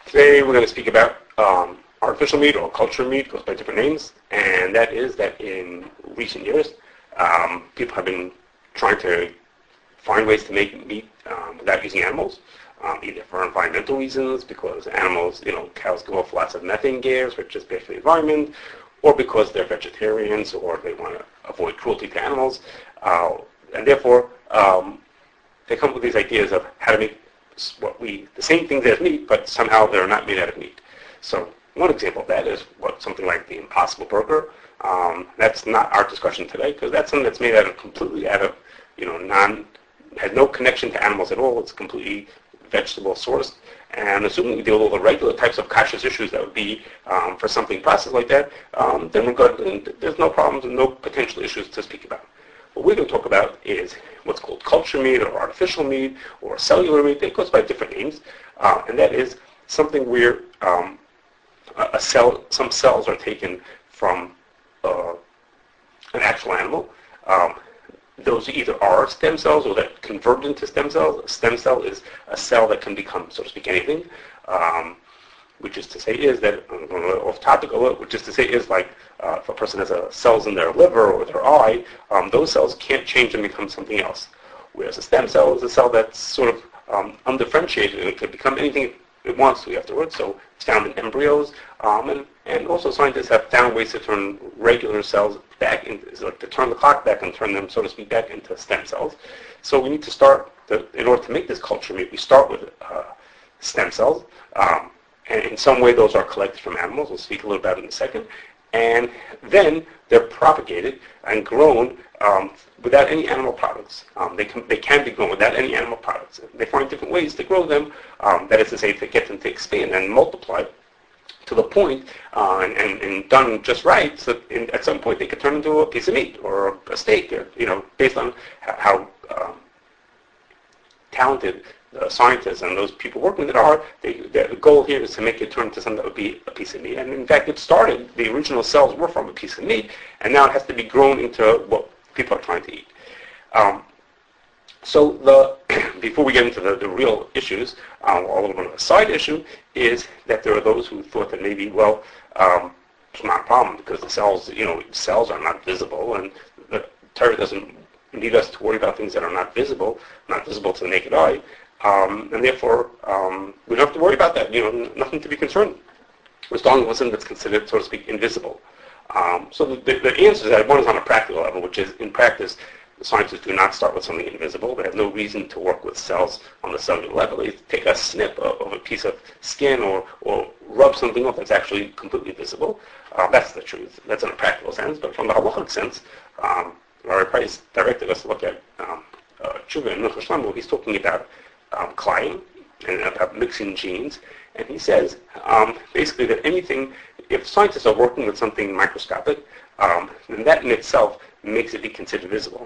Today we're going to speak about artificial meat or cultured meat, goes by different names, and that is that in recent years people have been trying to find ways to make meat without using animals, either for environmental reasons, because animals, cows give off lots of methane gas, which is bad for the environment, or because they're vegetarians or they want to avoid cruelty to animals, and therefore they come up with these ideas of how to make the same things as meat, but somehow they're not made out of meat. So one example of that is something like the Impossible Burger. That's not our discussion today, because that's something that's made completely out of, has no connection to animals at all. It's completely vegetable sourced. And assuming we deal with all the regular types of kashrus issues that would be for something processed like that, then we're good. And there's no problems and no potential issues to speak about. What we're going to talk about is what's called culture meat or artificial meat or cellular meat. It goes by different names. And that is something where some cells are taken from an actual animal. Those either are stem cells or that convert into stem cells. A stem cell is a cell that can become, so to speak, anything. Which is to say is that, I'm going off topic a little, which is to say is like if a person has cells in their liver or their eye, those cells can't change and become something else. Whereas a stem cell is a cell that's sort of undifferentiated and it can become anything it wants to afterwards. So it's found in embryos, and also scientists have found ways to turn regular cells back to turn the clock back and turn them, so to speak, back into stem cells. So we need to start, in order to make this culture meat, we start with stem cells. And in some way those are collected from animals. We'll speak a little about it in a second. And then they're propagated and grown without any animal products. They can be grown without any animal products. They find different ways to grow them, that is to say, to get them to expand and multiply to the point, and done just right, so at some point they could turn into a piece of meat or a steak, based on how talented the scientists and those people working with it are. The goal here is to make it turn into something that would be a piece of meat. And in fact, the original cells were from a piece of meat, and now it has to be grown into what people are trying to eat. Before we get into the real issues, a little bit of a side issue is that there are those who thought that maybe, it's not a problem because the cells are not visible, and the Torah doesn't need us to worry about things that are not visible to the naked eye. And therefore, we don't have to worry about that. Nothing to be concerned. We're starting with something that's considered, so to speak, invisible. So the answer to that, one is on a practical level, which is, in practice, the scientists do not start with something invisible. They have no reason to work with cells on the cellular level. They take a snip of a piece of skin or rub something off that's actually completely visible. That's the truth. That's in a practical sense. But from the halachic sense, Rabbi Price directed us to look at Tshuva and Minchas Shlomo. He's talking about Klein and about mixing genes, and he says basically that if scientists are working with something microscopic, then that in itself makes it be considered visible.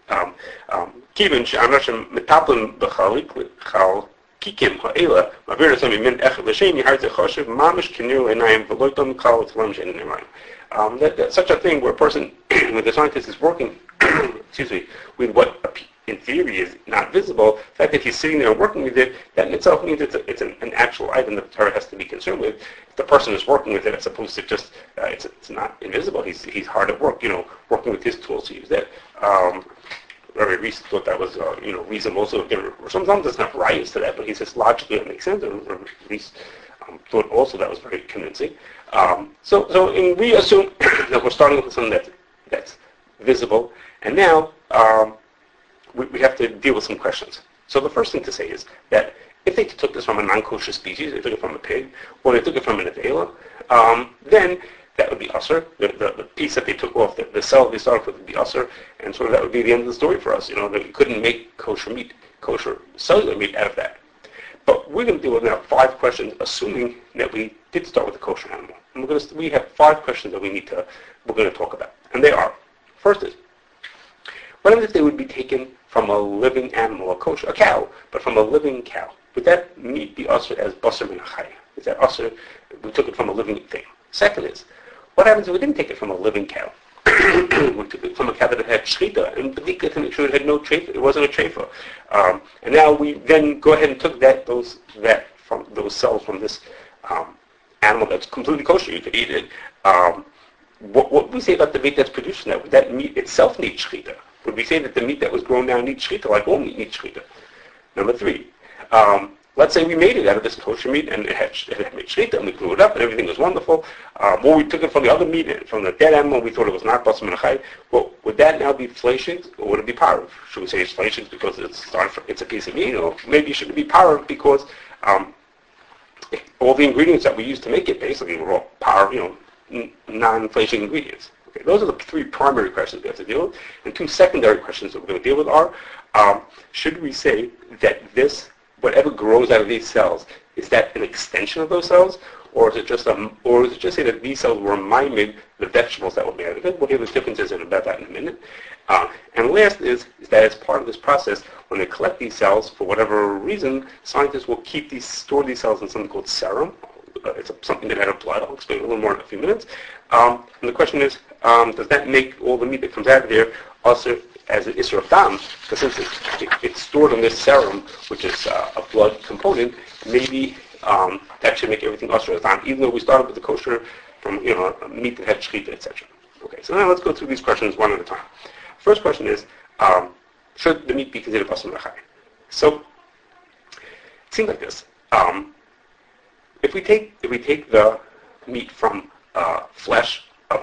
Such a thing where a person, when the scientist is working, with what in theory is not visible, the fact that he's sitting there and working with it, that in itself means it's an actual item that the Torah has to be concerned with. If the person is working with it as opposed to just, it's not invisible, he's hard at work, working with his tools to use that. Rabbi Reese thought that was, reasonable. So sometimes there's enough riots to that, but he says logically it makes sense. And Rabbi Reese thought also that was very convincing. We assume that we're starting with something that's visible, and now we have to deal with some questions. So the first thing to say is that if they took this from a non-kosher species, they took it from a pig, or they took it from an avela, then that would be usher. The piece that they took off, the cell they started with would be usher, and so that would be the end of the story for us. That we couldn't make kosher cellular meat out of that. But we're going to deal with now 5 questions, assuming that we did start with a kosher animal. And we have 5 questions that we're going to talk about, and they are: first is, what if they would be taken from a living animal, a cow, but from a living cow? Would that meat be usher as basar min hachaya? Is that usher? We took it from a living thing. Second is, what happens if we didn't take it from a living cow? We took it from a cow that had shchita and bedika to make sure it had no treifa. It wasn't a treifa. And now we then go ahead and took those cells from this animal that's completely kosher, you could eat it. What we say about the meat that's produced from that? Would that meat itself need shechita? Would we say that the meat that was grown down needs shechita, like all meat needs shechita? Number three, let's say we made it out of this kosher meat and it had made shechita and we grew it up and everything was wonderful. Or we took it from the other meat, from the dead animal, we thought it was not basar min achai. Well, would that now be fleshig or would it be parav? Should we say it's fleshig because it's a piece of meat, or maybe should it be parav because all the ingredients that we used to make it basically were all parav, non-fleshing ingredients. Okay, those are the three primary questions we have to deal with. And two secondary questions that we're going to deal with are, should we say that this, whatever grows out of these cells, is that an extension of those cells? Or is it just say that these cells were miming the vegetables that were made out of it? We'll hear the differences about that in a minute. And last is that as part of this process, when they collect these cells, for whatever reason, scientists will store these cells in something called serum. It's something that out of blood. I'll explain a little more in a few minutes. And the question is, does that make all the meat that comes out of there also as an isser of dam? Because since it's stored in this serum, which is a blood component, maybe that should make everything usher of dam, even though we started with the kosher from meat that had shechita, etc. Okay, so now let's go through these questions one at a time. First question is, should the meat be considered basar min achai? So it seems like this. If we take the meat from flesh of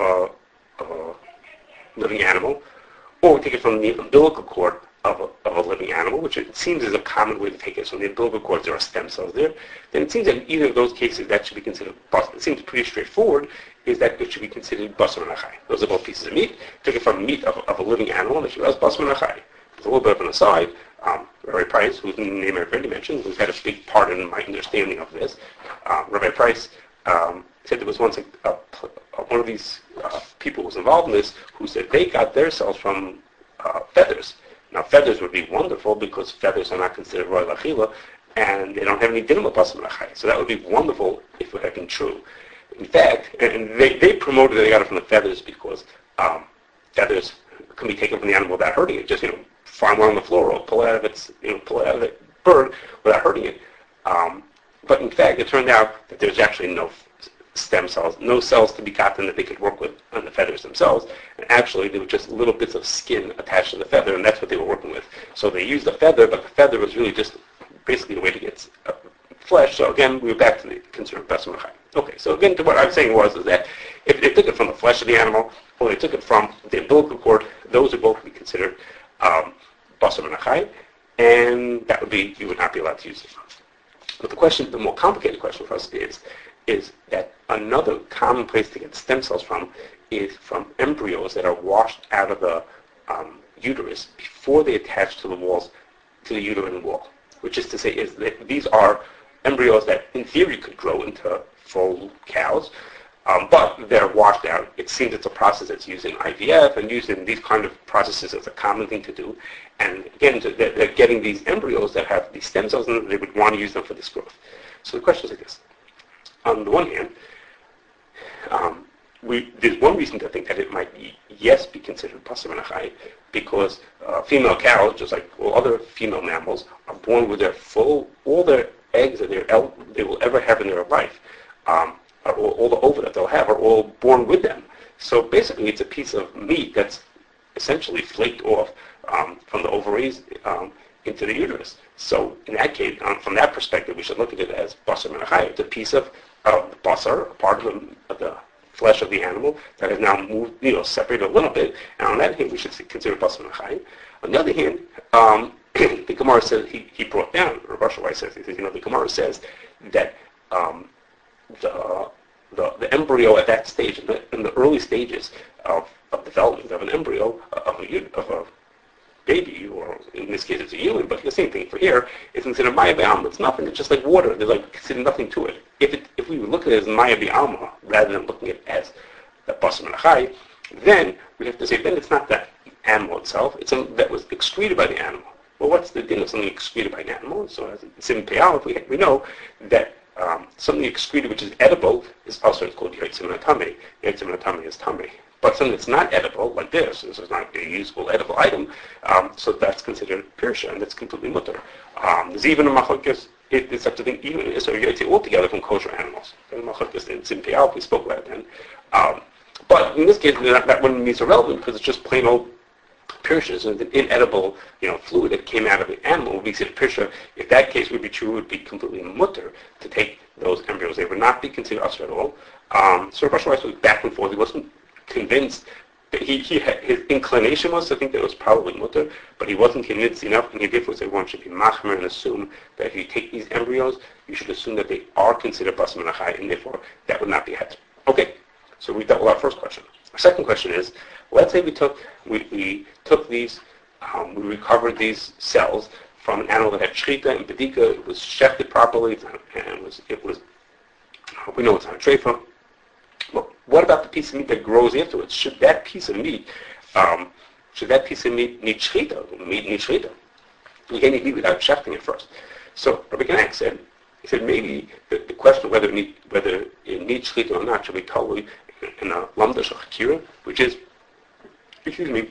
a living animal, or we take it from the umbilical cord of a living animal, which it seems is a common way to take it. So in the umbilical cord there are stem cells there. Then it seems that in either of those cases that should be considered basar. It seems pretty straightforward. Is that it should be considered basar min achai. Those are both pieces of meat. Took it from meat of a living animal, and it was basar min achai. There's a little bit of an aside. Rabbi Price, whose name I've already mentioned, who's had a big part in my understanding of this. Rabbi Price said there was once one of these people who was involved in this who said they got their cells from feathers. Now feathers would be wonderful because feathers are not considered royal achila and they don't have any din with basar min achai. So that would be wonderful if it had been true. In fact, and they promoted that they got it from the feathers because feathers can be taken from the animal without hurting it. Just find one on the floor or pull it out of the bird without hurting it. But in fact, it turned out that there's actually no stem cells, no cells to be gotten that they could work with on the feathers themselves. And actually, they were just little bits of skin attached to the feather, and that's what they were working with. So they used the feather, but the feather was really just basically a way to get flesh. So again, we were back to the concern of basar min achai. Okay, so again, what I'm saying is that if they took it from the flesh of the animal, or they took it from the umbilical cord, those would both be considered basar min achai, and that would be, you would not be allowed to use it. But the more complicated question for us is that another common place to get stem cells from is from embryos that are washed out of the uterus before they attach to the walls, to the uterine wall. Which is to say is that these are embryos that in theory could grow into full cows, but they're washed out. It seems it's a process that's used in IVF and used in these kind of processes as a common thing to do. And again, they're getting these embryos that have these stem cells in them, they would want to use them for this growth. So the question is like this. On the one hand, there's one reason to think that it might be considered basar min achai, because female cows, just like all other female mammals, are born with all their eggs that they will ever have in their life, all the ova that they'll have are all born with them. So basically, it's a piece of meat that's essentially flaked off from the ovaries into the uterus. So in that case, from that perspective, we should look at it as basar min achai. It's a piece of basar, a part of the flesh of the animal that has now moved, separated a little bit. And on that hand, we should consider basar min achai. On the other hand, the Gemara says he brought down. Rav Asher Weiss says the Gemara says that the embryo at that stage, in the early stages of development of an embryo of a baby, or in this case it's a human, but the same thing for here, is considered maya b'alma. It's nothing. It's just like water. There's considered nothing to it. If we look at it as maya b'alma rather than looking at it as the basar min achai, then we have to say then it's not the animal itself. It's something that was excreted by the animal. Well, what's the din of something excreted by an animal? So as it's in Pe'al, we know that something excreted which is edible is also called yotze min hatamei. Yotze min hatamei is tamei. But something that's not edible, like this is not a usable edible item, so that's considered pirsha, and that's completely mutter. There's even a machlokes it's such a thing, even so you say altogether from kosher animals. In Simpeal, we spoke about it then. But in this case, that wouldn't be so relevant because it's just plain old Pirsha, an inedible, fluid that came out of the animal. We said Pirsha, if that case would be true, it would be completely mutter to take those embryos. They would not be considered usher at all. So Rosh Hashanah was back and forth. He wasn't convinced. He had, his inclination was to think that it was probably mutter, but he wasn't convinced enough, and he therefore said one should be machmer and assume that if you take these embryos, you should assume that they are considered bas menachai, and therefore that would not be het. Okay, so we dealt with our first question. Our second question is, let's say we took these, we recovered these cells from an animal that had shchita and bedika. It was shechted properly, and it was we know it's not a treifa. Well, what about the piece of meat that grows afterwards? Should that piece of meat need shchita? Meat needs shchita. You can't eat meat without shechting it first. So Rabbi Genack said, maybe the question of whether it needs shchita or not should be totally in a lamda shachakira, which is, when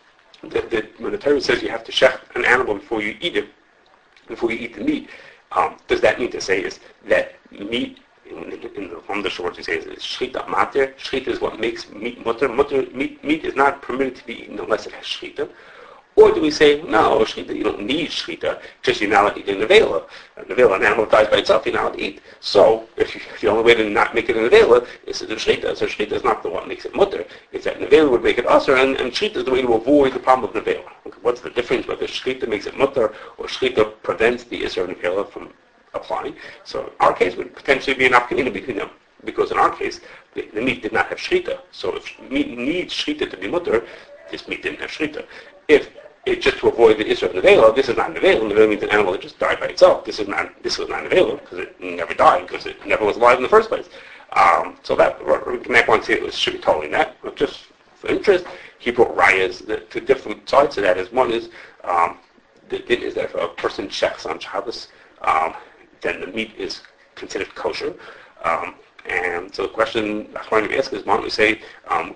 the Torah says you have to shecht an animal before you eat it, before you eat the meat, does that mean to say is that meat, in the Lamda Short, you say is shchita mater? Shchita is what makes meat mutter. Meat is not permitted to be eaten unless it has shchita. Or do we say, no, shchita, you don't need shchita, just you're not allowed to eat a nevela. A nevela, an animal dies by itself, you're not allowed to eat. So, if the only way to not make it a nevela is to do shchita. So shchita is not the one that makes it mutter. It's that nevela would make it usher, and shchita is the way to avoid the problem of nevela. Okay, what's the difference whether shchita makes it mutter or shchita prevents the isser of nevela from applying? So in our case would potentially be an afkanina between them. Because in our case, the meat did not have shchita. So if meat needs shchita to be mutter, this meat didn't have shchita. If it's just to avoid the issue of nevela, this is not nevela. Nevela means an animal that just died by itself. This was not nevela because it never died because it never was alive in the first place. So that Mac wants to say it should be totally net. But just for interest, he brought rayas to different sides of that. One is that if a person checks on Shabbos, then the meat is considered kosher. And so the question Achron would ask is, why don't we say, that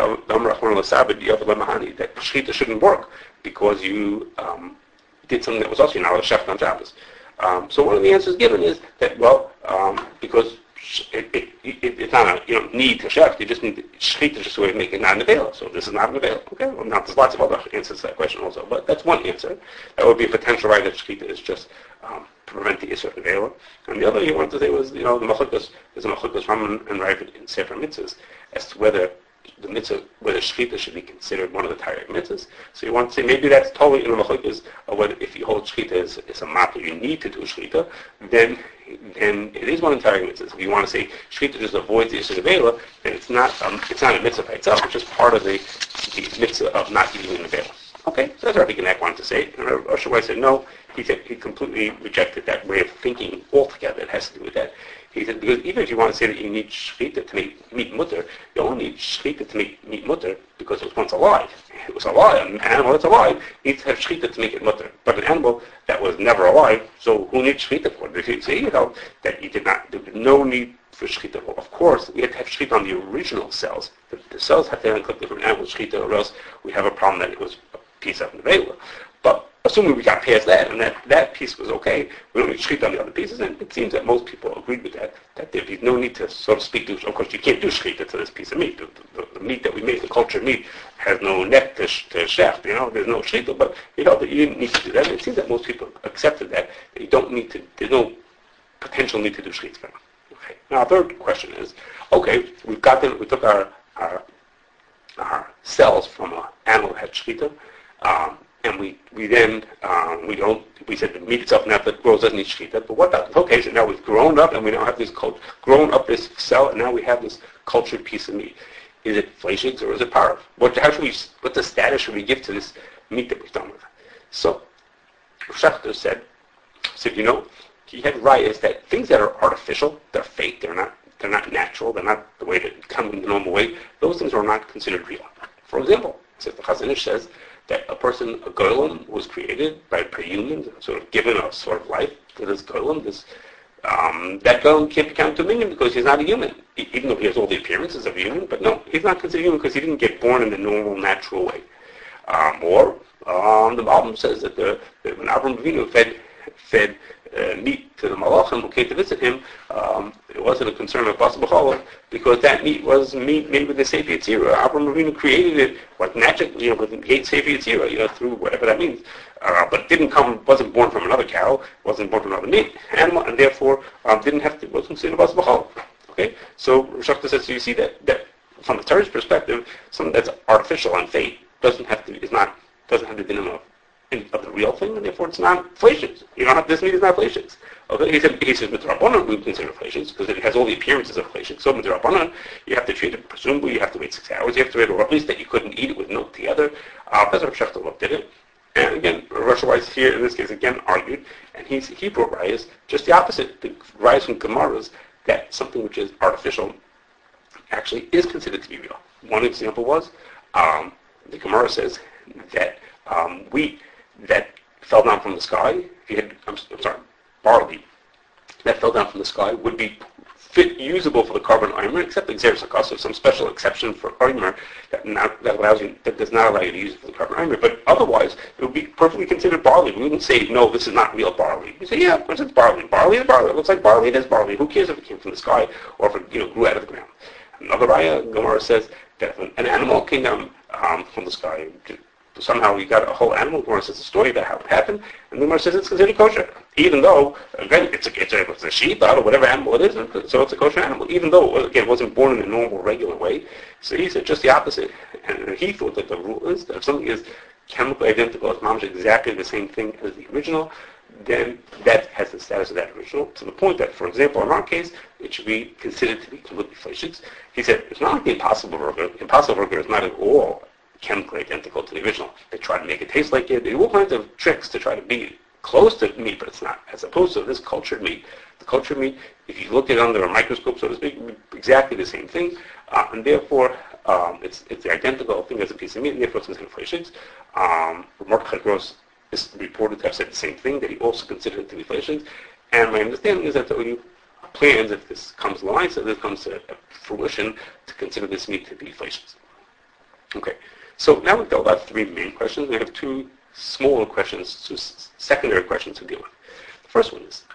shchita shouldn't work because you did something that was also not a shecht on Shabbos. So one of the answers given is that, because it's not you don't need to shecht, you just need shchita is just a way of making it not an avail. So this is not an avail. Okay, well now there's lots of other answers to that question also, but that's one answer. That would be a potential right that shchita is just to prevent the issue of nevela. And the other he wanted to say was, the machukas, there's a machukas Raman and Ravid in Sefer Mitzvahs as to whether the mitzvah, whether shchita should be considered one of the Taryag mitzvahs. So you want to say maybe that's totally in the machukas, or whether if you hold shchita is a matter you need to do shchita, then it is one of the Taryag mitzvahs. If you want to say shchita just avoids the issue of nevela, then it's not a mitzvah by itself. It's just part of the mitzvah of not eating in nevela. Okay, so that's what Rabbi Genack wanted to say. And Rosh Hashanah said no. He said he completely rejected that way of thinking altogether. It has to do with that. He said because even if you want to say that you need shchita to make meat mutter, you only need shchita to make meat mutter because it was once alive. It was alive. An animal that's alive needs to have shchita to make it mutter. But an animal that was never alive, so who needs shchita for it? If you say that you did not, there was no need for shchita. Well, of course, we had to have shchita on the original cells. The cells have to have different animal shchita, or else we have a problem that it was a piece of nevela. But assuming we got past that, and that piece was okay, we don't need shchita on the other pieces, and it seems that most people agreed with that there's no need to sort of speak to, of course you can't do shchita to this piece of meat. The meat that we made, the cultured meat, has no neck to shecht, there's no shchita, but that you didn't need to do that, and it seems that most people accepted that you don't need to, there's no potential need to do shchita. Okay. Now our third question is, okay, we took our cells from an animal that had shchita, and we said the meat itself now that grows doesn't need shchita, but what about the occasion? Now we've grown up and we now have this this cell, and now we have this cultured piece of meat. Is it fleishigs or is it parav? What the status should we give to this meat that we've done with? So Schachter said he had rayas that things that are artificial, they're fake, they're not natural, they're not the way that come in the normal way, those things are not considered real. For example, the Chazon Ish says that a golem was created by humans, sort of given a sort of life to this golem. That golem can't be counted to a minion because he's not a human, even though he has all the appearances of a human. But no, he's not considered human because he didn't get born in the normal, natural way. The Bible says that when Avraham Avinu fed meat to the Malachim who came to visit him, it wasn't a concern of Bas B'Cholov, because that meat was meat made with the Sefer Yetzirah. Avraham Avinu created it, what magically, with the Sefer Yetzirah, through whatever that means. But it wasn't born from another cow, wasn't born from another meat animal, and therefore wasn't considered Bas B'Cholov. Okay, so Rosh Hashanah says, so you see that from the Torah's perspective, something that's artificial and fake doesn't have the dinim of the real thing, and therefore it's not fleishes. This meat is not fleishes. Okay, he says midrabanan we consider fleishes because it has all the appearances of fleishes. So midrabanan, you have to treat it. Presumably, you have to wait 6 hours. You have to wait, or at least that you couldn't eat it with milk together. That's what Shechta looked at it. And again, Rosh Weiss here in this case again argued, and he brought rayas just the opposite. The rayas from Gemaras that something which is artificial actually is considered to be real. One example was the Gemara says that wheat that fell down from the sky, barley that fell down from the sky would be usable for the carbon omer, except the Xeris HaKasav, some special exception for omer that does not allow you to use it for the carbon omer. But otherwise, it would be perfectly considered barley. We wouldn't say, no, this is not real barley. We say, yeah, of course it's barley. Barley is barley. It looks like barley. It is barley. Who cares if it came from the sky or if it grew out of the ground? Another raya, Gemara says that if an animal came down from the sky, somehow you got a whole animal. Gemara says a story about how it happened, and Gemara says it's considered kosher, even though again it's a sheep or whatever animal it is, so it's a kosher animal, even though again it wasn't born in a normal, regular way. So he said just the opposite, and he thought that the rule is that if something is chemically identical, it's mamish exactly the same thing as the original, then that has the status of that original, to the point that, for example, in our case, it should be considered to be completely fleishiks. He said it's not like the Impossible Burger. The Impossible Burger is not at all chemically identical to the original. They try to make it taste like it. They do all kinds of tricks to try to be close to meat, but it's not. As opposed to this cultured meat. The cultured meat, if you look at it under a microscope, so to speak, exactly the same thing, and therefore it's the identical thing as a piece of meat, and therefore it's considered fleishiks. Mordechai Gross is reported to have said the same thing, that he also considered it to be fleishiks. And my understanding is that the OU plans, if this comes along, so this comes to fruition, to consider this meat to be fleishiks. Okay. So now we've got about 3 main questions. We have 2 smaller questions, 2 secondary questions to deal with. The first one is,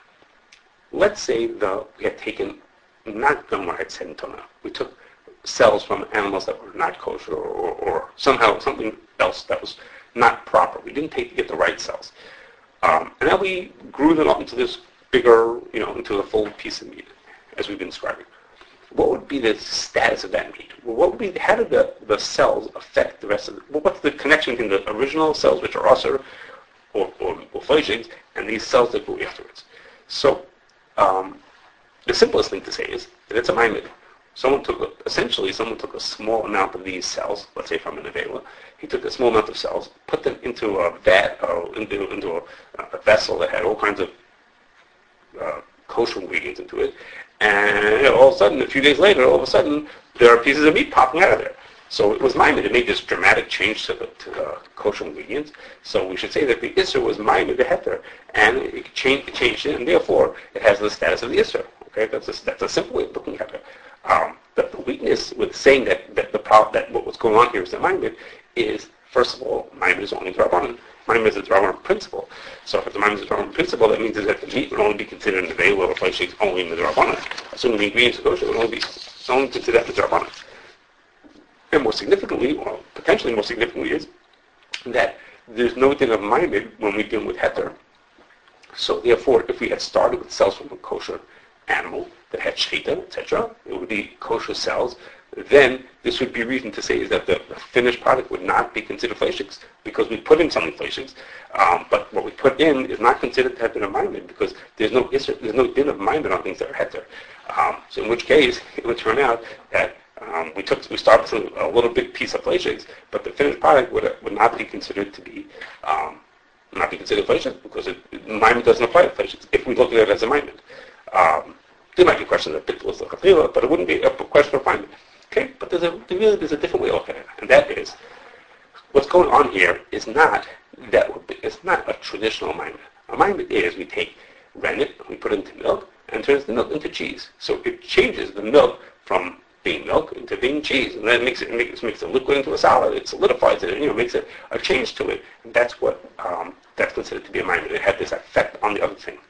let's say we had taken, not Gomar had said in Torah, we took cells from animals that were not kosher or somehow something else that was not proper. We didn't get the right cells. And now we grew them up into this bigger, into a full piece of meat, as we've been describing. What would be the status of that meat? How did the cells affect the rest of what's the connection between the original cells, which are usher or fleishiks, and these cells that grew afterwards? So, the simplest thing to say is that it's a maimid. Someone took a small amount of these cells, let's say from an avela. He took a small amount of cells, put them into a vat, or into a vessel that had all kinds of kosher ingredients into it, and all of a sudden, a few days later, there are pieces of meat popping out of there. So it was maimed. It made this dramatic change to the kosher ingredients. So we should say that the Isser was maimed the heter, and it changed it, and therefore it has the status of the Isser. Okay, that's a simple way of looking at it. But the weakness with saying that what was going on here is the maimed is, first of all, maimed is only Drabanan. Maimed is a Drabanan principle. So if the maimed is a Drabanan principle, that means that the meat would only be considered in the veil or flesh only in the Drabanan. Assuming the ingredients of kosher would only be considered in the Drabanan. And more significantly, or potentially more significantly, is that there's no din of maimed when we deal with heter. So therefore, if we had started with cells from a kosher animal that had shechita, etc., it would be kosher cells, then this would be reason to say is that the finished product would not be considered fleishiks because we put in something fleishiks, but what we put in is not considered to have been a maimed because there's no din of maimed on things that are heter. So in which case, it would turn out that we started with a little big piece of fleishiks, but the finished product would not be considered to be fleishiks because maimed doesn't apply to fleishiks if we look at it as a maimed. There might be questions of bittul l'chachila, but it wouldn't be a question of maimed. Okay, but there's a different way to look at it, and that is what's going on here is not a traditional maimed. A maimed is we take rennet, we put it into milk, and turns the milk into cheese. So it changes the milk from being milk into being cheese, and then it makes a liquid into a solid. It solidifies it, makes it a change to it. And that's what that's considered to be a maimed. It had this effect on the other thing.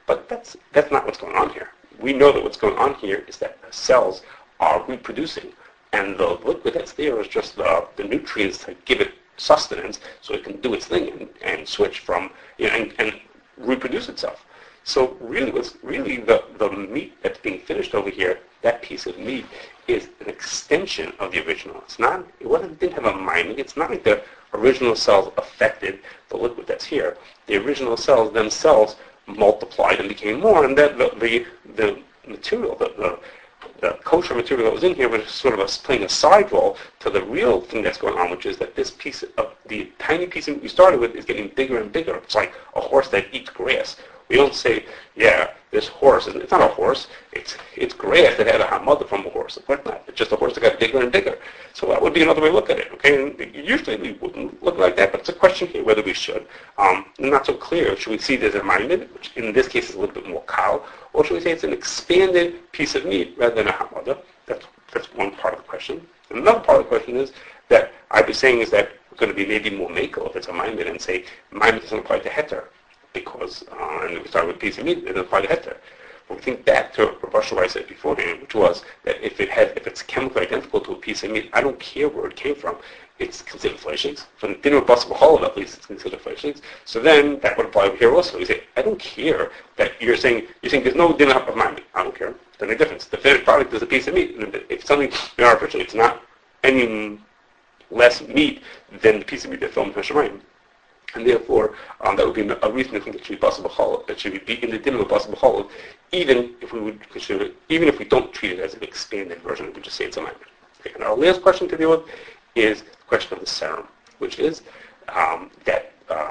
But that's not what's going on here. We know that what's going on here is that the cells are reproducing, and the liquid that's there is just the nutrients to give it sustenance so it can do its thing and switch from, and reproduce itself. So really, the meat that's being finished over here, that piece of meat, is an extension of the original. It didn't have a miming. It's not like the original cells affected the liquid that's here. The original cells themselves multiplied and became more, and that the material, the kosher material that was in here was sort of playing a side role to the real thing that's going on, which is that this piece of the tiny piece that we started with is getting bigger and bigger. It's like a horse that eats grass. We don't say, yeah, this horse, it's not a horse, it's grass that had a mother from a horse. Of course not. It's just a horse that got bigger and bigger. So that would be another way to look at it, okay? And usually we wouldn't look like that, but it's a question here whether we should. Not so clear. Should we see it as a minute, which in this case is a little bit more cow, or should we say it's an expanded piece of meat rather than a hamada? That's one part of the question. And another part of the question is that I'd be saying is that we're going to be maybe more mako if it's a minute and say minute doesn't apply to heter. Because, and we start with a piece of meat, it doesn't apply to heter. But we think back to what Rosh Hashanah said beforehand, which was that if it's chemically identical to a piece of meat, I don't care where it came from. It's considered fleshings. From the dinner of Basar B'Chol, at least, it's considered fleshings. So then that would apply over here also. You say, I don't care that you're saying there's no dinner of mine. I don't care. There's no difference. The finished product is a piece of meat. And if something artificial, it's not any less meat than the piece of meat that's filmed in Hashemayim. And therefore, that would be a reason to think it should be Basar B'Chol, that should be in the dinner of Basar B'Chol, even if we would consider it, even if we don't treat it as an expanded version, we just say it's a minor. Okay, and our last question to deal with is the question of the serum, which is that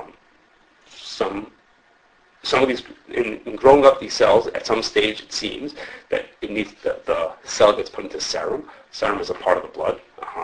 some of these, in growing up these cells, at some stage it seems that it needs the cell gets put into serum. Serum is a part of the blood,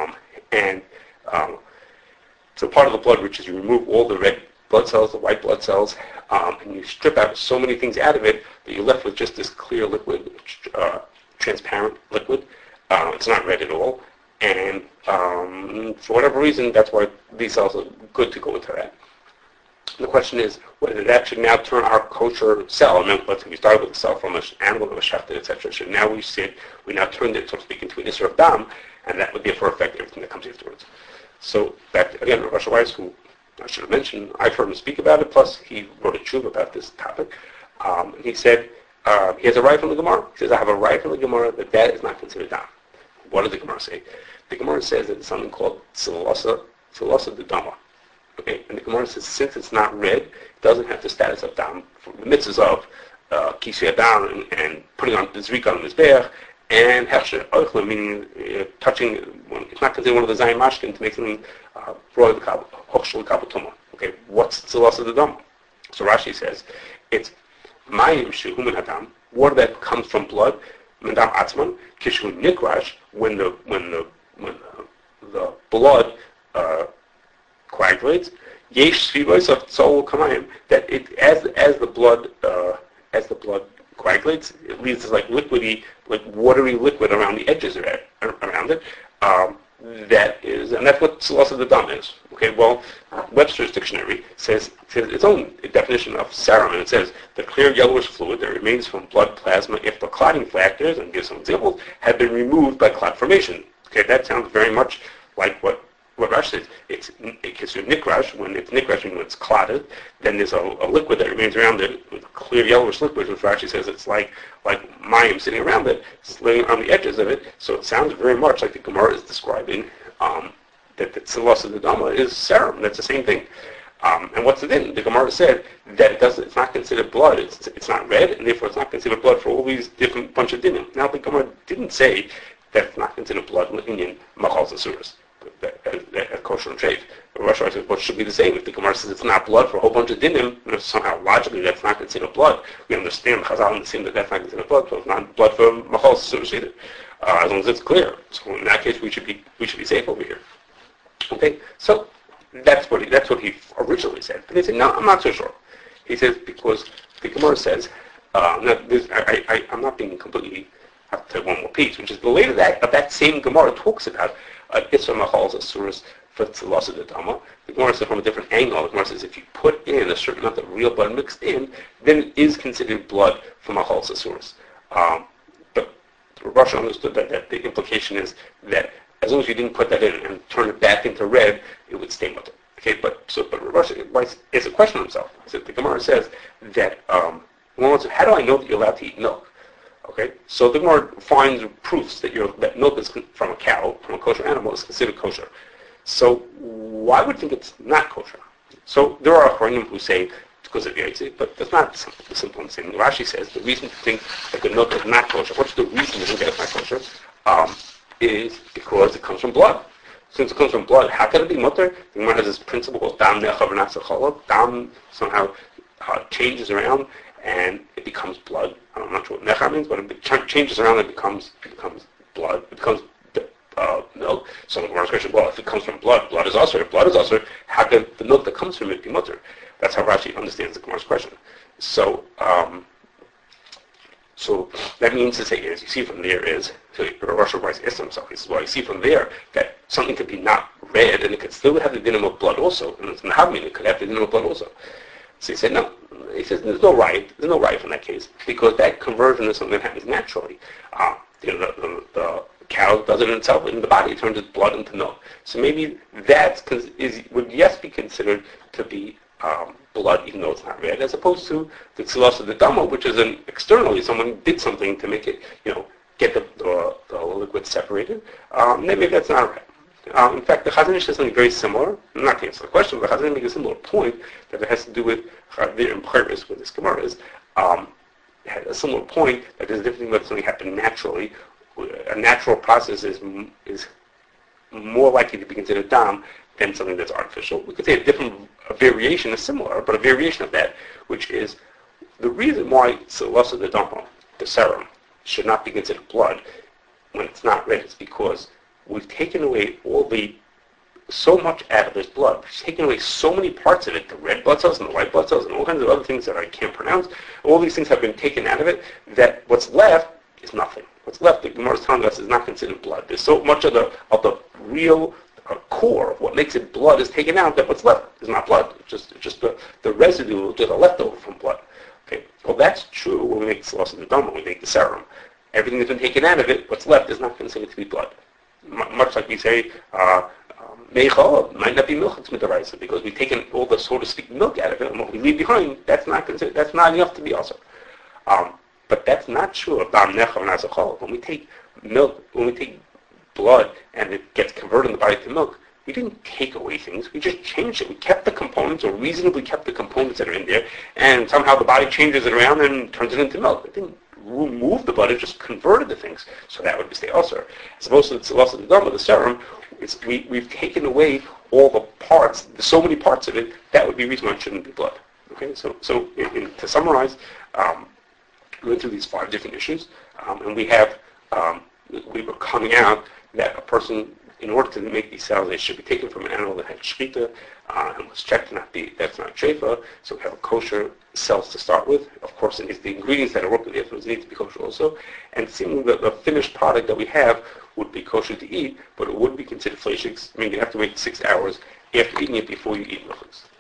it's a part of the blood which is you remove all the red blood cells, the white blood cells, and you strip out so many things out of it that you're left with just this clear liquid, transparent liquid. It's not red at all. And for whatever reason, that's why these cells are good to go into that. The question is whether that should now turn our kosher cell. I mean, let's say we started with a cell from an animal that was shafted, etc. Should now we now turned it, so to speak, into an Isser of Dam, and that would therefore affect everything that comes afterwards. So back again, Rosh Weiss, who I should have mentioned, I've heard him speak about it. Plus, he wrote a tshuva about this topic. He said he has a right from the Gemara. He says, "I have a right from the Gemara that is not considered dam." What does the Gemara say? The Gemara says that it's something called silasa de dama. Okay, and the Gemara says since it's not red, it doesn't have the status of dam for the mitzvahs of kisui down and putting on the zrika on the mizbeach. And hechsher oichlem, meaning touching, it's not considered one of the zayin mashkin to make something roy hochshel kabutuma. Okay, what's tzilasa the dam? So Rashi says it's mayim shehumin hadam, water that comes from blood, mendam atzman kishu nikrash, when the blood coagulates. Yesh svivos of tzol kamayim, that it as the blood coagulates, it leaves this like liquidy, like watery liquid around the edges around it. And that's what silasa de dam is. Okay, well, Webster's dictionary says its own definition of serum, and it says the clear yellowish fluid that remains from blood plasma if the clotting factors, and gives some examples, have been removed by clot formation. Okay, that sounds very much like what Rashi says. It's nikrash, when it's clotted, then there's a liquid that remains around it, with clear yellowish liquid, which Rashi says it's like mayim sitting around it, sitting on the edges of it. So it sounds very much like the Gemara is describing that the tzilasa de dama is serum. That's the same thing. And what's it in? The Gemara said that it's not considered blood. It's not red, and therefore it's not considered blood for all these different bunch of dinim. Now the Gemara didn't say that it's not considered blood in machals and suras. That kosher and treif. Rosh Hashanah says, what should be the same? If the Gemara says it's not blood for a whole bunch of dinim, somehow logically that's not considered blood. We understand Chazal understand that that's not considered blood, so it's not blood for machal suras either. As long as it's clear. So in that case, we should be safe over here. Okay, so that's what he originally said. But he said, no, I'm not so sure. He says because the Gemara says, I'm not being completely. Have to one more piece, which is the later that same Gemara talks about Isra Machals Asuras for Tzilasa de Dama. The Gemara says from a different angle. The Gemara says if you put in a certain amount of real blood mixed in, then it is considered blood from a Chalsa source. But Russia understood that the implication is that as long as you didn't put that in and turn it back into red, it would stay mutter. Okay, but Russia is a question of himself. So the Gemara says that how do I know that you're allowed to eat milk? Okay, so the Gemara finds proofs that milk is from a cow, from a kosher animal, is considered kosher. So why would you think it's not kosher? So there are Achronim who say because of Yaitse, but that's not the simple thing. Rashi says the reason to think that the milk is not kosher, what's the reason to think that it's not kosher, is because it comes from blood. Since it comes from blood, how can it be mutter? The Gemara has this principle called dam nechav v'nasachol. Dam somehow changes around and it becomes blood. I'm not sure what necha means, but it changes around and it becomes blood. It becomes milk. So the Gemara's question, well, if it comes from blood, blood is also. If blood is also, how can the milk that comes from it be mutter? That's how Rashi understands the Gemara's question. So that means to say, as you see from there is, so Rosh Hashanah asked himself, he says, well, you see from there that something could be not red and it could still have the dinim of blood also, and it's not it could have the dinim of blood also. So he said, no. He says, there's no right in that case, because that conversion is something that happens naturally. The cow does it in itself, in the body, it turns its blood into milk. So maybe that would yes be considered to be blood, even though it's not red, as opposed to the Tzilasa de Dama, which is externally, someone did something to make it, get the liquid separated. Maybe that's not red. In fact, the Chazon Ish says something very similar, not to answer the question, but the Chazon Ish makes a similar point that it has to do with Chavir and Pcheres, where this Gemara is. It had a similar point that there's a difference between something happened naturally. A natural process is more likely to be considered dam than something that's artificial. We could say a variation is similar, but a variation of that, which is the reason why Tzilasa de Dama, the serum, should not be considered blood when it's not red is because we've taken away so much out of this blood. We've taken away so many parts of it, the red blood cells and the white blood cells and all kinds of other things that I can't pronounce. All these things have been taken out of it that what's left is nothing. What's left, the Gemara is telling us, is not considered blood. There's so much of the real core of what makes it blood is taken out that what's left is not blood. It's just the residue, just a leftover from blood. Okay. Well, that's true when we make the Tzilasa de Dama, when we make the serum. Everything that's been taken out of it, what's left is not considered to be blood. Much like we say, Meichal might not be milk, it's midaraisa, because we've taken all the, so to speak, milk out of it, and what we leave behind, that's not enough to be also. But that's not true of dam necha v'nasachol. When we take blood and it gets converted in the body to milk, we didn't take away things, we just changed it. We kept the components, or reasonably kept the components that are in there, and somehow the body changes it around and turns it into milk. It didn't remove the blood, it just converted the things. So that would stay ulcer. As opposed to the Tzilasa de Dama, the serum, we've taken away all the parts, so many parts of it, that would be the reason why it shouldn't be blood. Okay, so to summarize, we went through these 5 different issues, and we were coming out that a person, in order to make these cells, they should be taken from an animal that had shechita and was checked to not be, that's not sheifa, so we have a kosher cells to start with. Of course, it needs the ingredients that are working with it need to be kosher also, and seemingly the finished product that we have would be kosher to eat, but it would be considered fleishiks, meaning you have to wait 6 hours after eating it before you eat milchiks.